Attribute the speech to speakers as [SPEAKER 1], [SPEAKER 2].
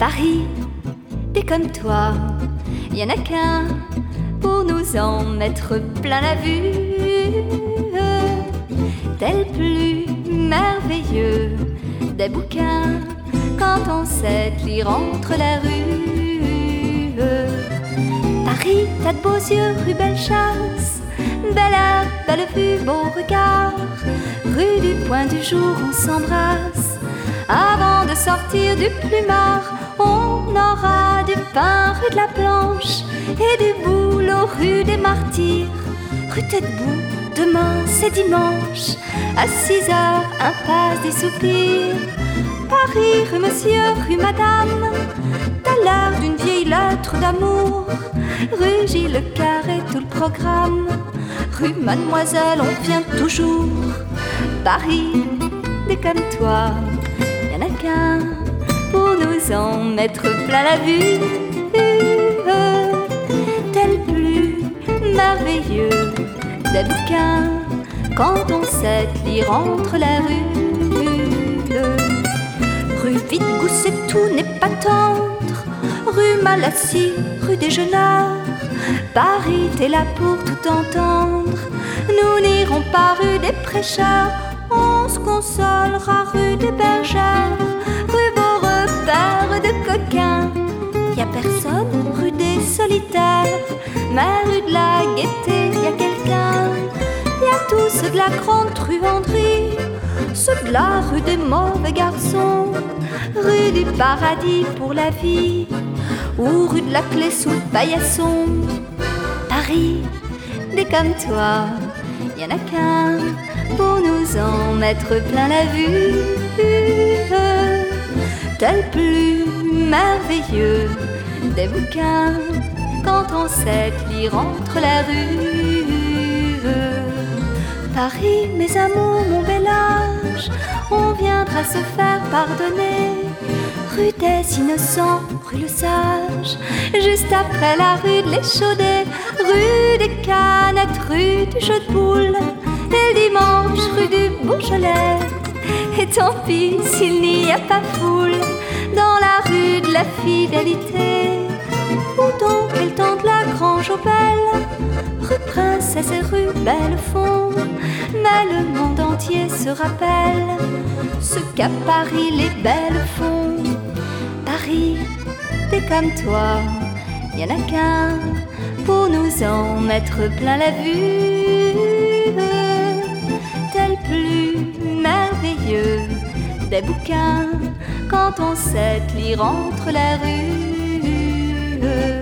[SPEAKER 1] Paris, t'es comme toi, y en a qu'un pour nous en mettre plein la vue. T'es le plus merveilleux des bouquins quand on sait lire entre la rue. Paris, t'as de beaux yeux, rue Bellechasse, bel air, belle vue, beau regard. Rue du Point du Jour, on s'embrasse. Avant de sortir du Plumard, on aura du pain rue de la Planche et du boulot rue des Martyrs. Rue Taitbout, demain c'est dimanche, à 6 heures, impasse des Soupirs. Paris, rue Monsieur, rue Madame, t'as l'air d'une vieille lettre d'amour. Rue Gilles Le Carré, tout le programme. Rue Mademoiselle, on vient toujours. Paris, t'es comme toi, y en a qu'un pour nous en mettre plein la vue. T'es le plus merveilleux des bouquins quand on sait lire entre la rue. Rue Vide-Gousset, tout n'est pas tendre. Rue Malassis, rue des Jeuneurs. Paris, t'es là pour tout entendre. Nous n'irons pas rue des Prêcheurs. On se consolera rue des Bergères. Rue Beaurepaire de Coquins. Y a personne rue des Solitaires. Mais rue de la Gaîté, y a quelqu'un. Y a tous ceux de la grande truanderie, ceux de la rue des mauvais garçons. Rue du Paradis pour la vie, ou rue de la Clé sous le paillasson. Paris, des comme toi, y en a qu'un pour nous en mettre plein la vue. T'es le plus merveilleux des bouquins quand on sait lire entre la rue. Paris, mes amours, mon bel âge, on viendra se faire pardonner. Rue des Innocents, rue Le Sage, juste après la rue de l'Échaudé. Rue des Canettes, rue du Jeu de Boules, et le dimanche, rue du Beaujolais. Et tant pis s'il n'y a pas foule dans la rue de la Fidélité. Où donc est le temps de la Grange aux Belles, rue Princesse et rue Bellefond. Mais le monde entier se rappelle ce qu'à Paris les belles font. Paris, t'es comme toi, y en a qu'un pour nous en mettre plein la vue. T'es le plus merveilleux des bouquins quand on sait lire entre la rue.